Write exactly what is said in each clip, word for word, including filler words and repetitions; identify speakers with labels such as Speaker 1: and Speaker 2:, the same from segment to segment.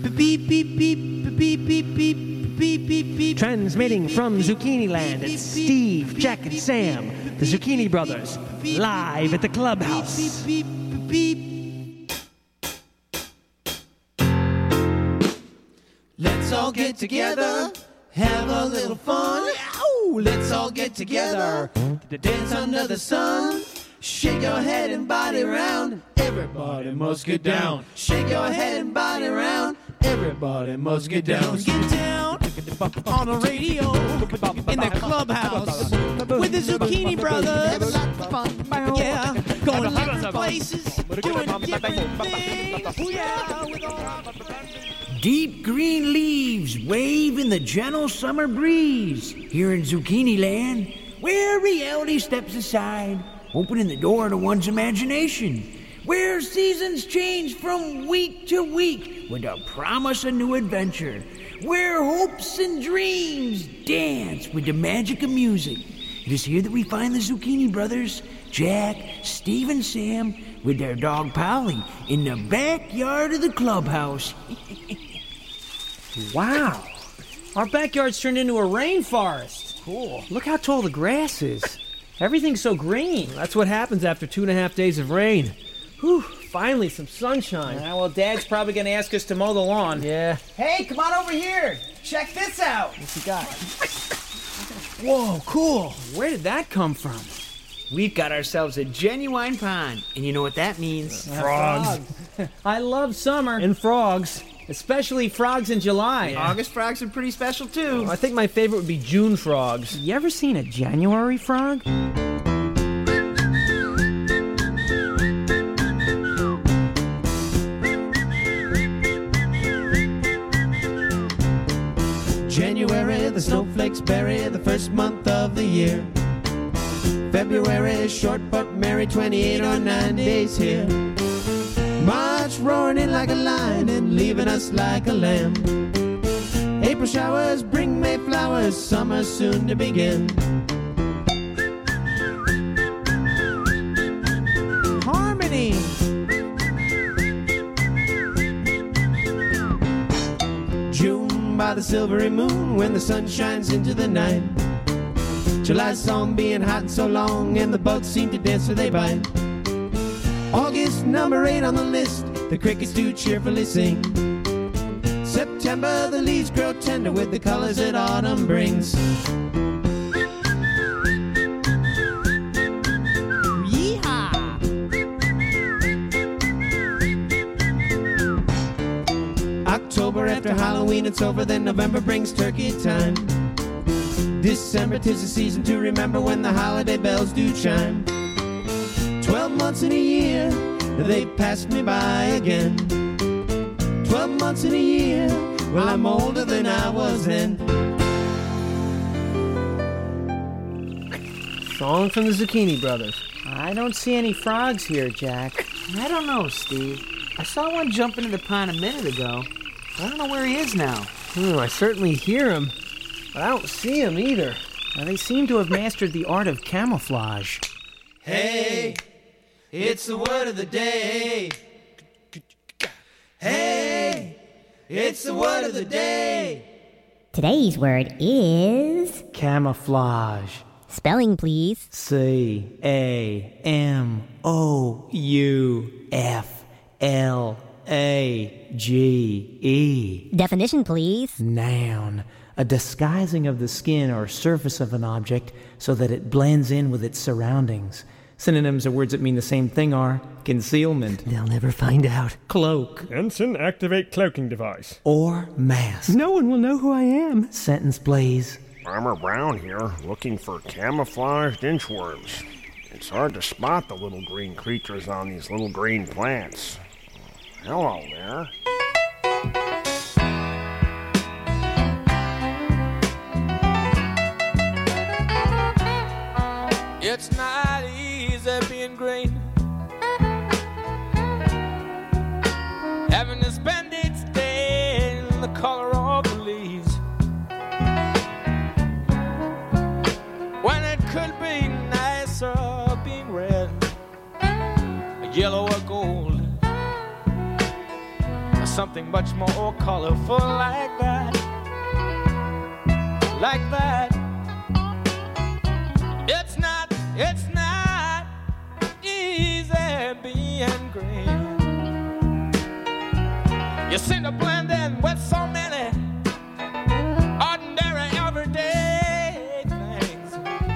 Speaker 1: Beep, beep, beep, beep, beep, beep, beep, beep, beep.
Speaker 2: Transmitting from Zucchini Land, it's Steve, Jack, and Sam, the Zucchini Brothers, live at the clubhouse.
Speaker 1: Beep, beep, beep. Let's all get together, have a little fun. Ow! Let's all get together to dance under the sun. Shake your head and body round. Everybody must get down. Shake your head and body round. Everybody must get down. Get down on the radio in the clubhouse with the Zucchini Brothers. Yeah, going different places, doing different things. Yeah, with all
Speaker 3: Deep green leaves wave in the gentle summer breeze here in Zucchini Land, where reality steps aside, opening the door to one's imagination, where seasons change from week to week with a promise of new adventure, where hopes and dreams dance with the magic of music. It is here that we find the Zucchini Brothers, Jack, Steve, and Sam, with their dog Polly, in the backyard of the clubhouse.
Speaker 2: Wow. Our backyard's turned into a rainforest.
Speaker 3: Cool.
Speaker 2: Look how tall the grass is. Everything's so green. That's what happens after two and a half days of rain. Whew, finally some sunshine.
Speaker 4: Uh, well, Dad's probably going to ask us to mow the lawn.
Speaker 2: Yeah.
Speaker 4: Hey, come on over here. Check this out.
Speaker 2: What's he got? Whoa, cool. Where did that come from?
Speaker 3: We've got ourselves a genuine pond, and you know what that means?
Speaker 2: Frogs.
Speaker 4: I love summer.
Speaker 2: And frogs.
Speaker 4: Especially frogs in July.
Speaker 2: Yeah.
Speaker 4: August frogs are pretty special, too.
Speaker 2: I think my favorite would be June frogs.
Speaker 5: You ever seen a January frog?
Speaker 1: January, the snowflakes bury the first month of the year. February is short but merry, twenty-eight or nine days here. March roaring in like a lion and leaving us like a lamb. April showers bring May flowers, summer soon to begin.
Speaker 4: Harmony.
Speaker 1: June by the silvery moon when the sun shines into the night. July's song being hot and so long and the bugs seem to dance so they bite. August, number eight on the list, the crickets do cheerfully sing. September, the leaves grow tender with the colors that autumn brings.
Speaker 4: Yeehaw!
Speaker 1: October, after Halloween it's over, then November brings turkey time. December, 'tis the season to remember when the holiday bells do chime. Twelve months in a year, they passed me by again. Twelve months in a year, well, I'm older than I was then.
Speaker 2: Song from the Zucchini Brothers.
Speaker 4: I don't see any frogs here, Jack.
Speaker 3: I don't know, Steve. I saw one jump into the pond a minute ago. I don't know where he is now.
Speaker 2: Hmm, I certainly hear him, but I don't see him either.
Speaker 5: Now, they seem to have mastered the art of camouflage.
Speaker 1: Hey, it's the word of the day. Hey, it's the word of the day.
Speaker 6: Today's word is...
Speaker 5: Camouflage.
Speaker 6: Spelling, please.
Speaker 5: C A M O U F L A G E.
Speaker 6: Definition, please.
Speaker 5: Noun. A disguising of the skin or surface of an object so that it blends in with its surroundings. Synonyms of words that mean the same thing are concealment.
Speaker 2: They'll never find out.
Speaker 5: Cloak.
Speaker 7: Ensign, activate cloaking device.
Speaker 5: Or mask.
Speaker 2: No one will know who I am.
Speaker 5: Sentence, please.
Speaker 7: Farmer Brown here, looking for camouflaged inchworms. It's hard to spot the little green creatures on these little green plants. Hello there.
Speaker 1: It's not easy being green, having to spend each day in the color of the leaves, when it could be nicer being red, yellow or gold, something much more colorful like that, like that. It's not, it's not easy being green. You seem to blend in with so many ordinary, everyday things.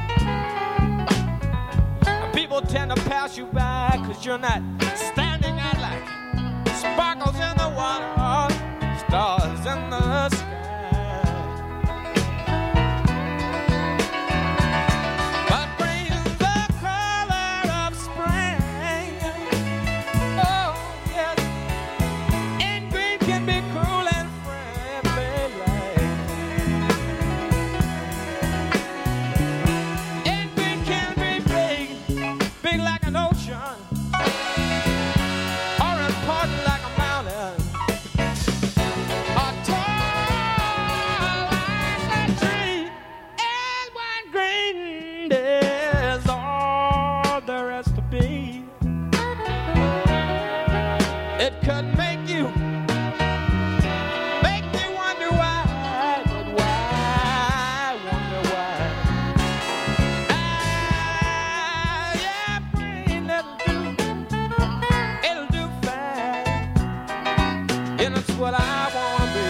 Speaker 1: People tend to pass you by because you're not standing out like sparkles in the water, stars in the sky. But green's the color of spring. Oh, yes. And green can be cool and friendly like. And green can be big, big like an ocean, or important like a mountain, or tall like a tree. And when green is all there is to be, it could make you, make you wonder why, but why, wonder why. Ah, yeah, green, it'll do, it'll do fine, and it's what I wanna be.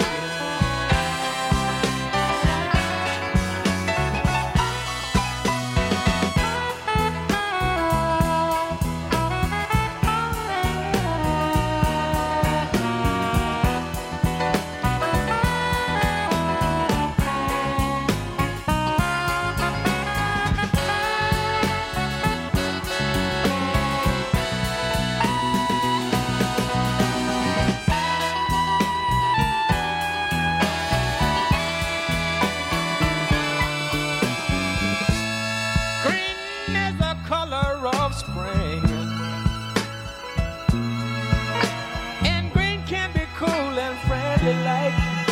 Speaker 1: Green is the color of spring, and green can be cool and friendly like.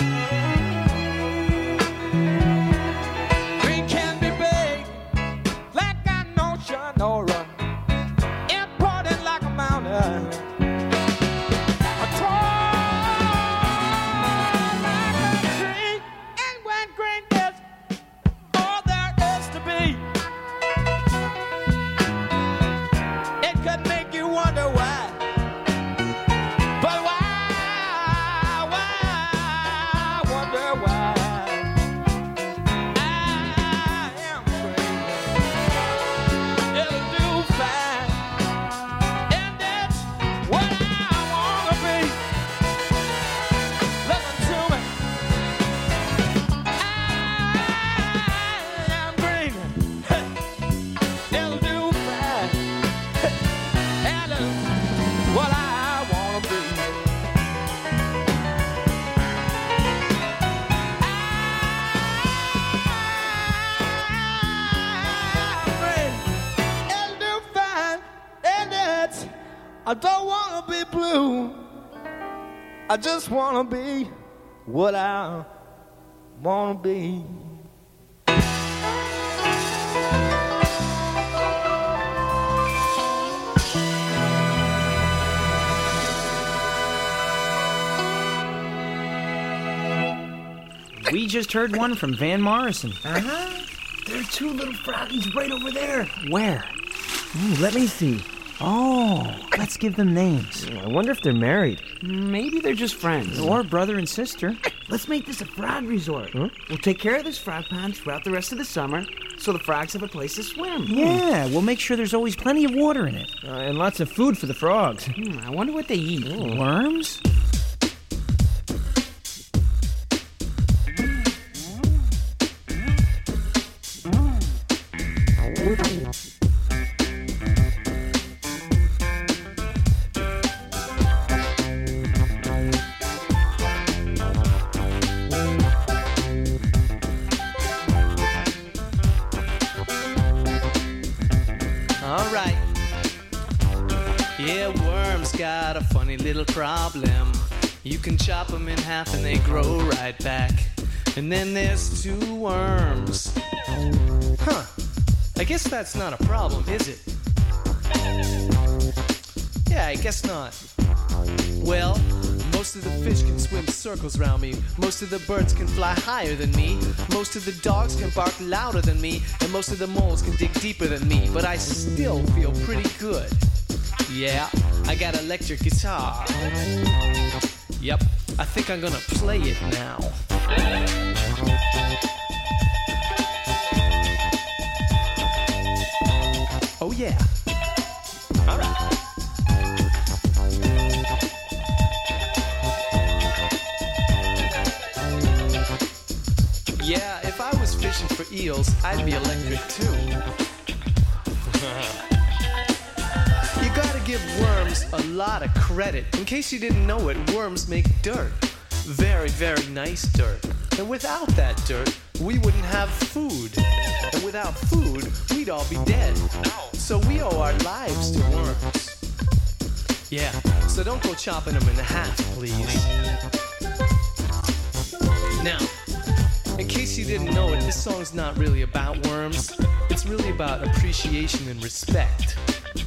Speaker 1: Green can be big like an ocean, or uh, important like a mountain, a tall like a tree. And when green is all there is to be, it could make you wonder why, but why, why, wonder why. I am green, it'll do fine, and that's what I wanna be. Listen to me, I am green, it'll do fine, and it's what I wanna be. I'm green, it'll do fine, and it's, I don't wanna be blue, I just wanna be what I wanna be.
Speaker 2: We just heard one from Van Morrison.
Speaker 3: Uh-huh. There are two little froggies right over there.
Speaker 2: Where?
Speaker 5: Ooh, let me see. Oh, let's give them names.
Speaker 2: I wonder if they're married.
Speaker 4: Maybe they're just friends.
Speaker 2: Or brother and sister.
Speaker 3: Let's make this a frog resort.
Speaker 2: Huh?
Speaker 4: We'll take care of this frog pond throughout the rest of the summer so the frogs have a place to swim.
Speaker 5: Yeah, we'll make sure there's always plenty of water in it.
Speaker 2: Uh, and lots of food for the frogs.
Speaker 4: Hmm, I wonder what they eat.
Speaker 5: Worms?
Speaker 8: All right. Yeah, worms got a funny little problem. You can chop them in half and they grow right back. And then there's two worms. Huh. I guess that's not a problem, is it? Yeah, I guess not. Well, Most of the fish can swim circles round me. Most of the birds can fly higher than me. Most of the dogs can bark louder than me. And most of the moles can dig deeper than me. But I still feel pretty good. Yeah, I got an electric guitar. Yep, I think I'm gonna play it now. Oh yeah. Alright. Yeah, if I was fishing for eels, I'd be electric too. You gotta give worms a lot of credit. In case you didn't know it, worms make dirt. Very, very nice dirt. And without that dirt, we wouldn't have food. And without food, we'd all be dead. So we owe our lives to worms. Yeah, so don't go chopping them in half, please. Now, in case you didn't know it, this song's not really about worms. It's really about appreciation and respect.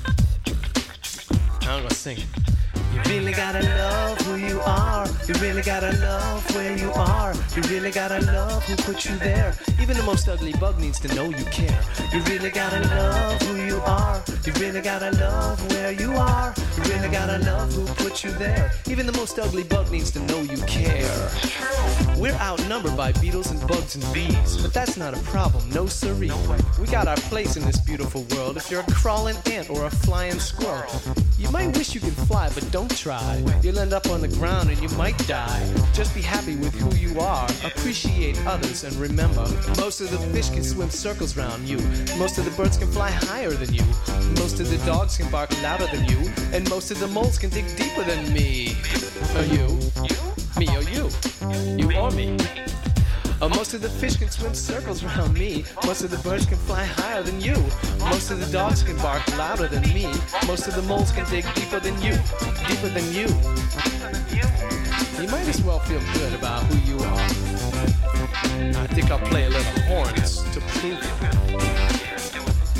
Speaker 8: I'm gonna sing it. You really gotta love who you are. You really gotta love where you are. You really gotta love who put you there. Even the most ugly bug needs to know you care. You really gotta love who you are. You really gotta love where you are. You really gotta love who put you there. Even the most ugly bug needs to know you care. We're outnumbered by beetles and bugs and bees, but that's not a problem, no siree. We got our place in this beautiful world. If you're a crawling ant or a flying squirrel, you might wish you could fly, but don't try. You'll end up on the ground and you might die. Just be happy with who you are. Appreciate others and remember, most of the fish can swim circles round you. Most of the birds can fly higher than you. Most of the dogs can bark louder than you. And most of the moles can dig deeper than me. Or you. Me or you. You or me. Uh, most of the fish can swim circles around me. Most of the birds can fly higher than you. Most of the dogs can bark louder than me. Most of the moles can dig deeper than you. Deeper than you. You might as well feel good about who you are. I think I'll play a little horns to prove it.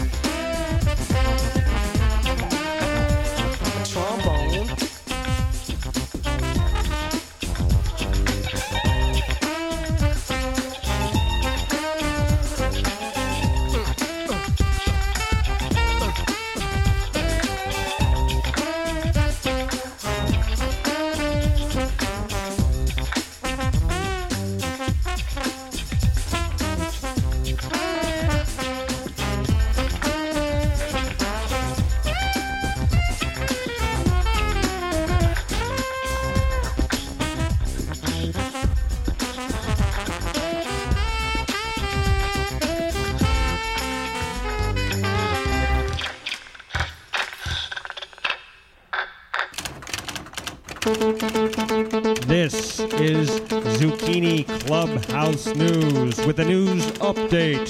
Speaker 8: Trombone.
Speaker 9: This is Zucchini Clubhouse News with a news update.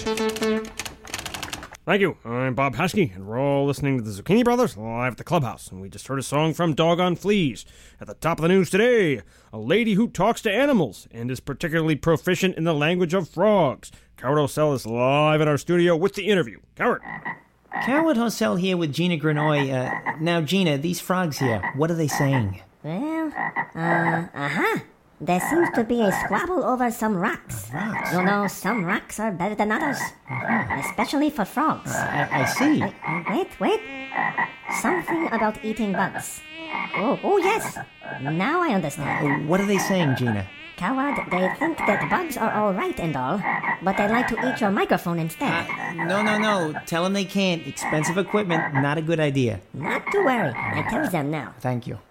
Speaker 9: Thank you. I'm Bob Haskey, and we're all listening to the Zucchini Brothers live at the Clubhouse. And we just heard a song from Doggone Fleas. At the top of the news today, a lady who talks to animals and is particularly proficient in the language of frogs. Coward O'Sell is live in our studio with the interview. Coward.
Speaker 5: Coward O'Sell here with Gina Granoy. Uh, now, Gina, these frogs here, what are they saying?
Speaker 6: Well, uh, uh-huh. There seems to be a squabble over some rocks.
Speaker 5: Rocks?
Speaker 6: You know, some rocks are better than others. Uh-huh. Especially for frogs.
Speaker 5: Uh, I, I see.
Speaker 6: Uh, wait, wait. Something about eating bugs. Oh, oh yes. Now I understand.
Speaker 5: Uh, what are they saying, Gina?
Speaker 6: Coward, they think that bugs are all right and all, but they like to eat your microphone instead.
Speaker 5: Uh, no, no, no. Tell them they can't. Expensive equipment, not a good idea.
Speaker 6: Not to worry. I tell them now.
Speaker 5: Thank you.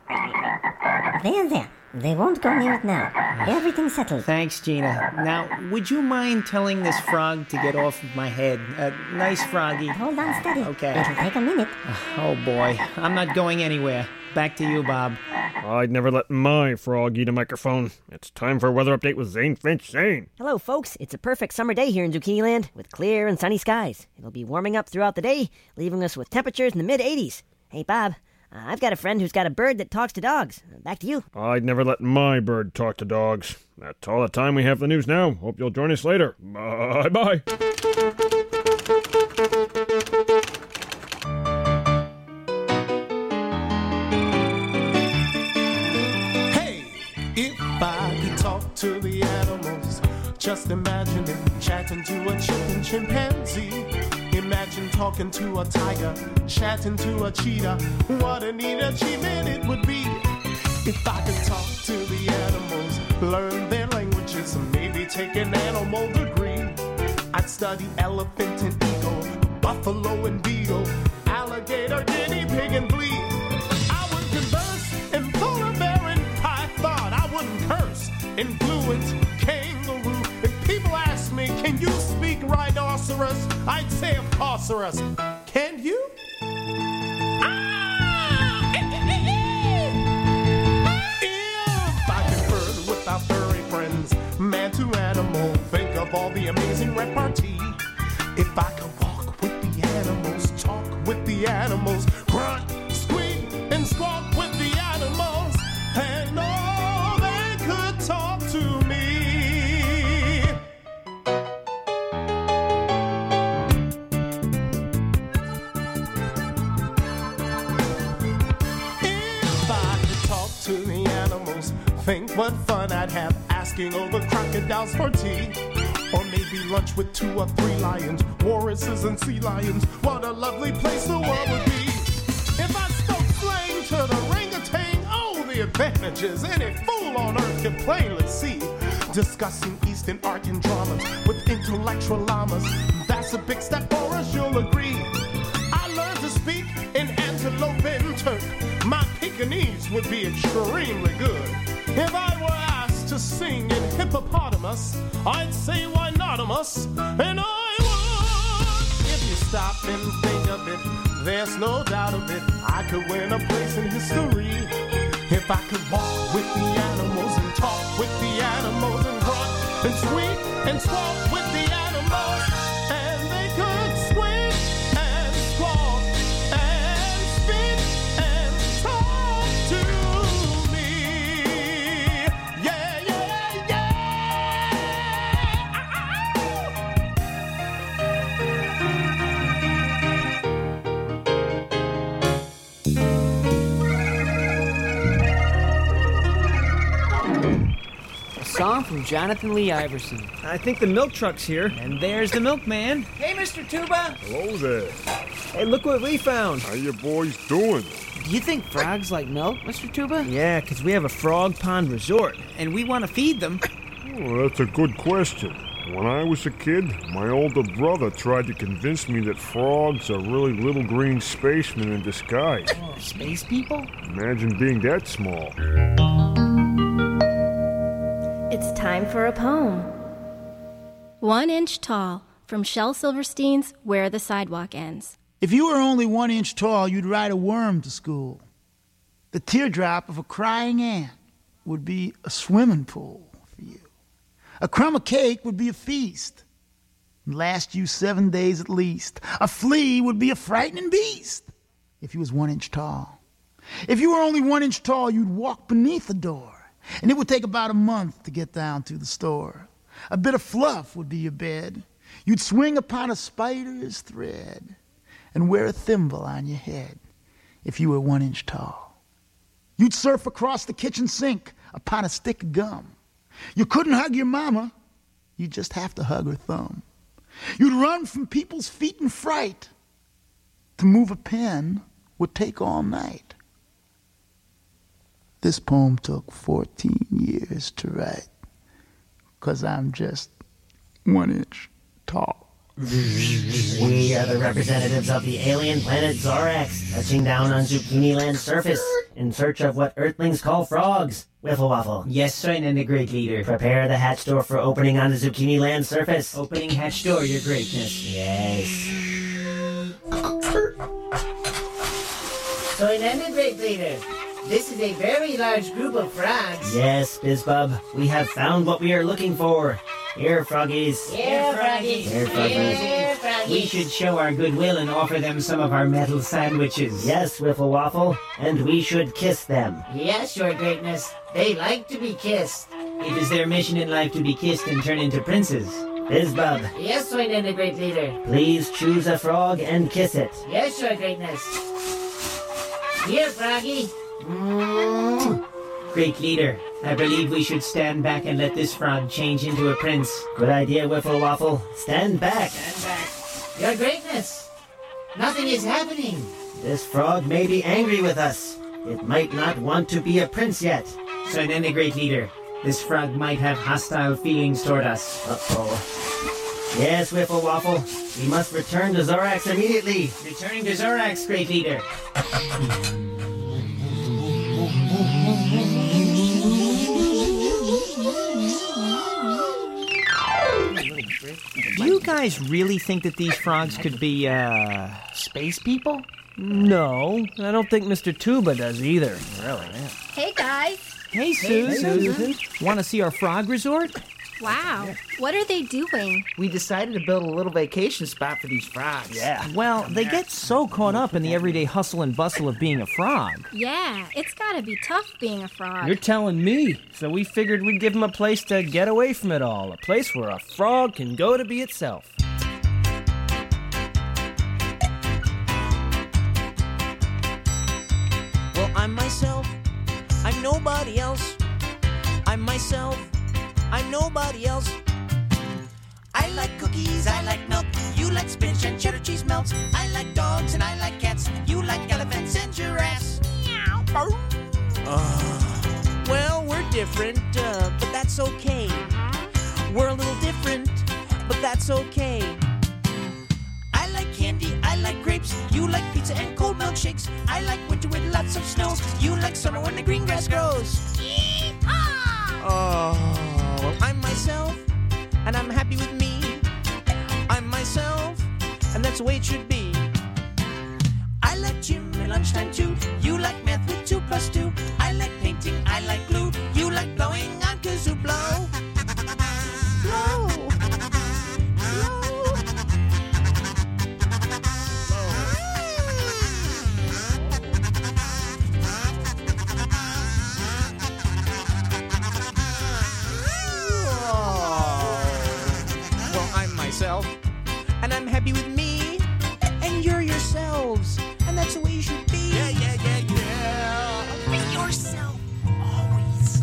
Speaker 6: There, there. They won't go near it now. Everything's settled.
Speaker 5: Thanks, Gina. Now, would you mind telling this frog to get off of my head? Uh, nice froggy.
Speaker 6: Hold on steady.
Speaker 5: Okay.
Speaker 6: It'll take a minute.
Speaker 5: Oh, boy. I'm not going anywhere. Back to you, Bob.
Speaker 9: I'd never let my frog eat a microphone. It's time for a weather update with Zane Finch. Zane.
Speaker 10: Hello, folks. It's a perfect summer day here in Zucchini Land with clear and sunny skies. It'll be warming up throughout the day, leaving us with temperatures in the mid eighties. Hey, Bob. Uh, I've got a friend who's got a bird that talks to dogs. Back to you.
Speaker 9: I'd never let my bird talk to dogs. That's all the time we have for the news now. Hope you'll join us later. Bye-bye.
Speaker 11: could talk to the animals, just imagine it, chatting to a chimp and chimpanzee. Imagine talking to a tiger, chatting to a cheetah. What a neat achievement it would be if I could talk to the animals, learn their languages, and maybe take an animal degree. I'd study elephant and eagle, buffalo and beagle, alligator, guinea pig, and flea. I would converse in polar bear and python. I wouldn't curse in fluent kangaroo. If people ask me, can you speak rhinoceros? I'd say, of course. Can you? Ah! If I conferred with our furry friends, man to animal, think of all the amazing repartee. If I could walk with the animals, talk with the animals, grunt, squeak, and squawk with the animals, and all they could talk to me. If I could talk to the animals, think what fun I'd have asking over crocodiles for tea. Or maybe lunch with two or three lions, walruses and sea lions. What a lovely place the world would be. If I spoke slang to the orangutan, oh, the advantages any fool on earth can plainly see. Discussing Eastern art and dramas with intellectual llamas, that's a big step for us, you'll agree. I learned to speak in antelope and Turk. My Pekingese would be extremely good. If I were asked to sing in hippopotamus, I'd say why notamus, and I would. If you stop and think of it, there's no doubt of it, I could win a place in history. If I could walk with the animals and talk with the animals and grunt and squeak and squawk with the animals, and they could squeak and squawk and speak and talk to me. Yeah, yeah, yeah.
Speaker 4: A song from Jonathan Lee Iverson.
Speaker 2: I think the milk truck's here, and there's the milkman.
Speaker 4: Hey, Mister Tuba!
Speaker 7: Hello there.
Speaker 2: Hey, look what we found.
Speaker 7: How you boys doing?
Speaker 4: Do you think frogs like milk, Mister Tuba?
Speaker 2: Yeah, because we have a frog pond resort.
Speaker 4: And we want to feed them.
Speaker 7: Oh, that's a good question. When I was a kid, my older brother tried to convince me that frogs are really little green spacemen in disguise.
Speaker 4: Oh, space people?
Speaker 7: Imagine being that small.
Speaker 12: It's time for a poem. One Inch Tall, from Shel Silverstein's Where the Sidewalk Ends.
Speaker 13: If you were only one inch tall, you'd ride a worm to school. The teardrop of a crying ant would be a swimming pool for you. A crumb of cake would be a feast and last you seven days at least. A flea would be a frightening beast if he was one inch tall. If you were only one inch tall, you'd walk beneath the door, and it would take about a month to get down to the store. A bit of fluff would be your bed. You'd swing upon a spider's thread and wear a thimble on your head if you were one inch tall. You'd surf across the kitchen sink upon a stick of gum. You couldn't hug your mama. You'd just have to hug her thumb. You'd run from people's feet in fright. To move a pen would take all night. This poem took fourteen years to write, 'cause I'm just one inch tall.
Speaker 10: We are the representatives of the alien planet Zorax, touching down on Zucchini Land's surface in search of what Earthlings call frogs. Wiffle Waffle.
Speaker 5: Yes, Soin and the Great Leader.
Speaker 10: Prepare the hatch door for opening on the Zucchini Land surface.
Speaker 5: Opening hatch door, Your Greatness.
Speaker 10: Yes.
Speaker 14: Soin and the Great Leader. This is a very large group of frogs.
Speaker 10: Yes, Bizbub. We have found what we are looking for. Here, froggies.
Speaker 14: Here, froggies.
Speaker 10: Here, froggies.
Speaker 14: Here, froggies.
Speaker 5: We should show our goodwill and offer them some of our metal sandwiches.
Speaker 10: Yes, Wiffle Waffle. And we should kiss them.
Speaker 14: Yes, Your Greatness. They like to be kissed.
Speaker 5: It is their mission in life to be kissed and turn into princes.
Speaker 10: Bizbub.
Speaker 14: Yes, Soin and the Great Leader.
Speaker 10: Please choose a frog and kiss it.
Speaker 14: Yes, Your Greatness. Here, froggy.
Speaker 5: Mm. Great Leader,
Speaker 14: I believe we should stand back and let this frog change into a prince.
Speaker 5: Good idea, Wiffle Waffle. Stand back.
Speaker 14: Stand back. Your greatness. Nothing is happening.
Speaker 5: This frog may be angry with us. It might not want to be a prince yet.
Speaker 14: So then, the great leader, this frog might have hostile feelings toward us.
Speaker 5: Uh-oh. Yes, Wiffle Waffle. We must return to Zorax immediately.
Speaker 14: Returning to Zorax, great leader.
Speaker 5: Do you guys really think that these frogs could be, uh... space people?
Speaker 2: No, I don't think Mister Tuba does either.
Speaker 5: Really, man.
Speaker 12: Hey, guys.
Speaker 2: Hey, Susan. Hey, Susan. Want to see our frog resort?
Speaker 12: Wow. What are they doing?
Speaker 4: We decided to build a little vacation spot for these frogs.
Speaker 2: Yeah. Well, they get so caught up in the everyday hustle and bustle of being a frog.
Speaker 12: Yeah, it's gotta be tough being a frog.
Speaker 2: You're telling me. So we figured we'd give them a place to get away from it all. A place where a frog can go to be itself.
Speaker 15: Well, I'm myself. I'm nobody else. I'm myself. I'm nobody else. I like cookies, I like milk. You like spinach and cheddar cheese melts. I like dogs and I like cats. You like elephants and giraffes. Meow. Uh, well, we're different, uh, but that's okay. We're a little different, but that's okay. I like candy, I like grapes. You like pizza and cold milkshakes. I like winter with lots of snow. You like summer when the green grass grows. Oh. Well, I'm myself, and I'm happy with me. I'm myself, and that's the way it should be. I like gym at lunchtime too. You like math with two plus two. I like painting, I like glue. You like blowing on kazoo. Blow. Blow. And I'm happy with me, and you're yourselves, and that's the way you should be. Yeah, yeah, yeah, yeah. Be yourself, always.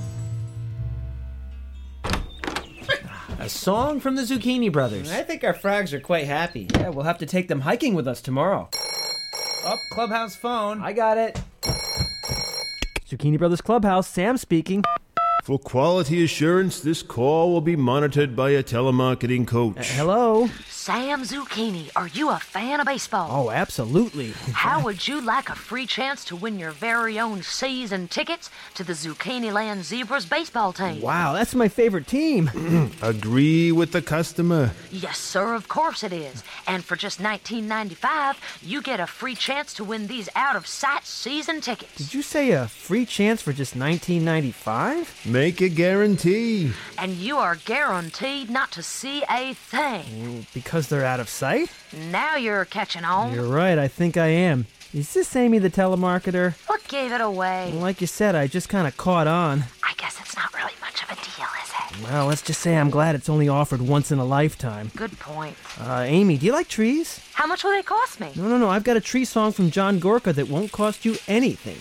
Speaker 2: A song from the Zucchini Brothers.
Speaker 16: I think our frogs are quite happy.
Speaker 2: Yeah, we'll have to take them hiking with us tomorrow.
Speaker 16: Oh, Clubhouse phone.
Speaker 2: I got it. Zucchini Brothers Clubhouse, Sam speaking.
Speaker 17: For quality assurance, this call will be monitored by a telemarketing coach.
Speaker 2: Uh, hello?
Speaker 18: Sam Zucchini, are you a fan of baseball?
Speaker 2: Oh, absolutely.
Speaker 18: How would you like a free chance to win your very own season tickets to the Zucchini Land Zebras baseball team?
Speaker 2: Wow, that's my favorite team.
Speaker 17: Agree with the customer.
Speaker 18: Yes, sir, of course it is. And for just nineteen ninety-five dollars, you get a free chance to win these out-of-sight season tickets.
Speaker 2: Did you say a free chance for just nineteen ninety-five dollars?
Speaker 17: Make a guarantee.
Speaker 18: And you are guaranteed not to see a thing.
Speaker 2: Because they're out of sight?
Speaker 18: Now you're catching on.
Speaker 2: You're right, I think I am. Is this Amy the telemarketer?
Speaker 18: What gave it away?
Speaker 2: Well, like you said, I just kind of caught on.
Speaker 18: I guess it's not really much of a deal, is it?
Speaker 2: Well, let's just say I'm glad it's only offered once in a lifetime.
Speaker 18: Good point.
Speaker 2: Uh, Amy, do you like trees?
Speaker 18: How much will they cost me?
Speaker 2: No, no, no, I've got a tree song from John Gorka that won't cost you anything.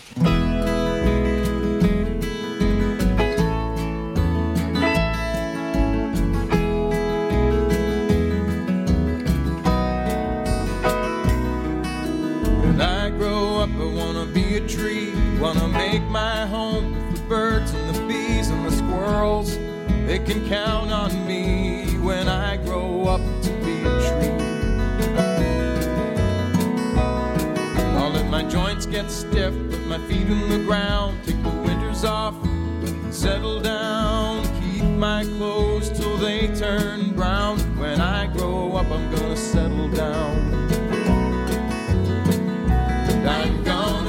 Speaker 19: A tree, wanna make my home with the birds and the bees and the squirrels. They can count on me when I grow up to be a tree. I'll let my joints get stiff, put my feet in the ground, take the winters off, and settle down. Keep my clothes till they turn brown. When I grow up, I'm gonna settle down. And I'm gonna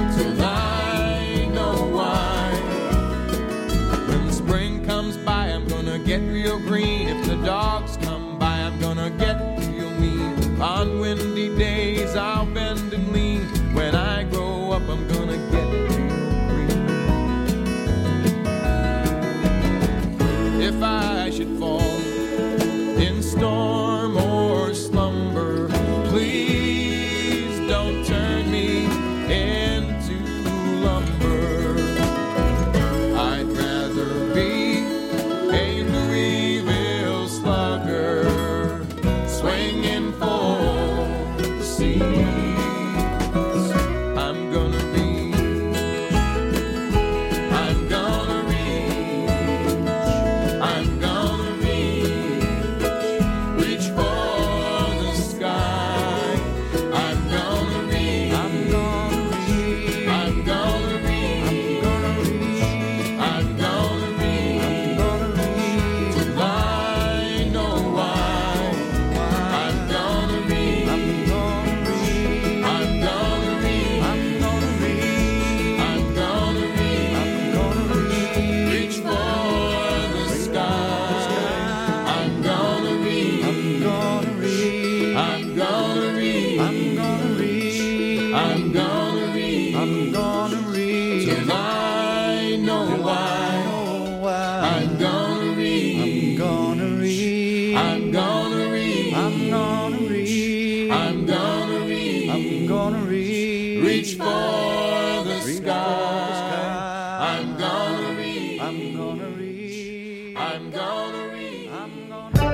Speaker 19: I'm reach for the sky. I'm gonna reach. I'm gonna reach. I'm gonna reach. I'm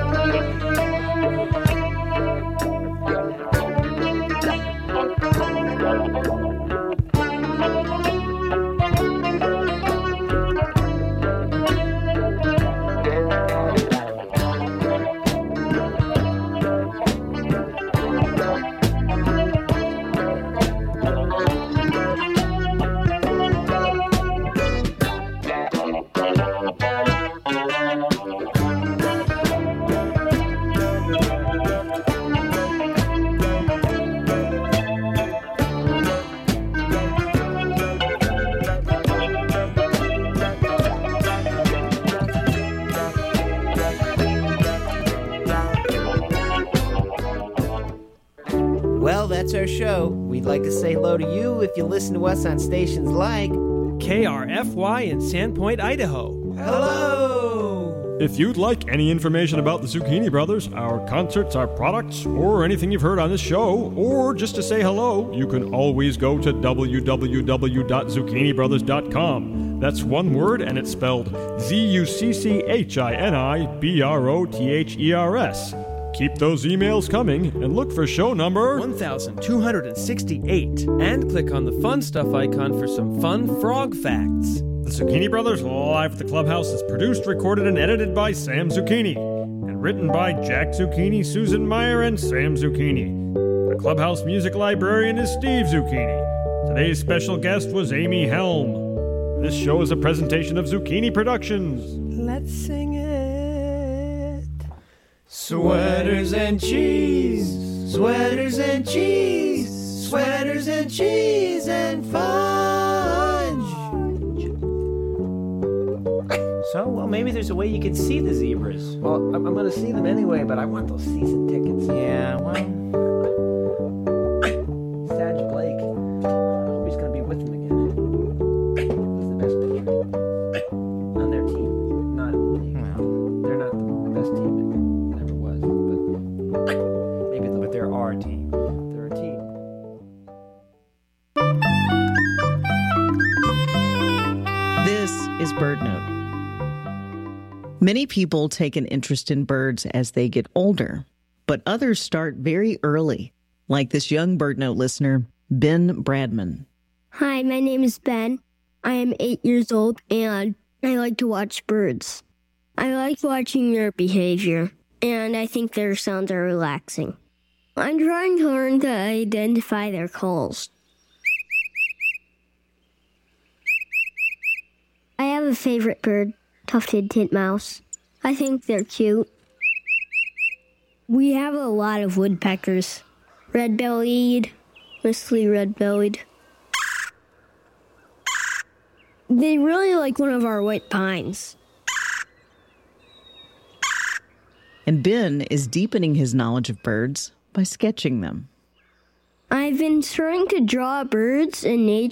Speaker 16: Well, that's our show. We'd like to say hello to you if you listen to us on stations like
Speaker 2: K R F Y in Sandpoint, Idaho.
Speaker 16: Hello!
Speaker 9: If you'd like any information about the Zucchini Brothers, our concerts, our products, or anything you've heard on this show, or just to say hello, you can always go to w w w dot zucchini brothers dot com. That's one word, and it's spelled Z U C C H I N I B R O T H E R S. Keep those emails coming and look for show number
Speaker 2: one thousand two hundred sixty-eight. And click on the fun stuff icon for some fun frog facts.
Speaker 9: The Zucchini Brothers Live at the Clubhouse is produced, recorded, and edited by Sam Zucchini. And written by Jack Zucchini, Susan Meyer, and Sam Zucchini. The Clubhouse music librarian is Steve Zucchini. Today's special guest was Amy Helm. This show is a presentation of Zucchini Productions.
Speaker 2: Let's sing it.
Speaker 1: Sweaters and cheese, sweaters and cheese, sweaters and cheese and fudge.
Speaker 5: So, well, maybe there's a way you can see the zebras.
Speaker 16: Well, I'm, I'm going to see them anyway, but I want those season tickets.
Speaker 5: Yeah, well...
Speaker 16: Sag Blake. I hope he's going to be with them again. He's the best pitcher. On their team. Not in the league. Well, they're not the best team. It never was. But maybe they'll...
Speaker 5: But they're our team.
Speaker 16: They're a team.
Speaker 20: This is BirdNote. Many people take an interest in birds as they get older, but others start very early, like this young BirdNote listener, Ben Bradman.
Speaker 21: Hi, my name is Ben. I am eight years old, and I like to watch birds. I like watching their behavior, and I think their sounds are relaxing. I'm trying to learn to identify their calls. I have a favorite bird, tufted titmouse. I think they're cute. We have a lot of woodpeckers. Red-bellied, mostly red-bellied. They really like one of our white pines.
Speaker 20: And Ben is deepening his knowledge of birds by sketching them.
Speaker 21: I've been trying to draw birds in nature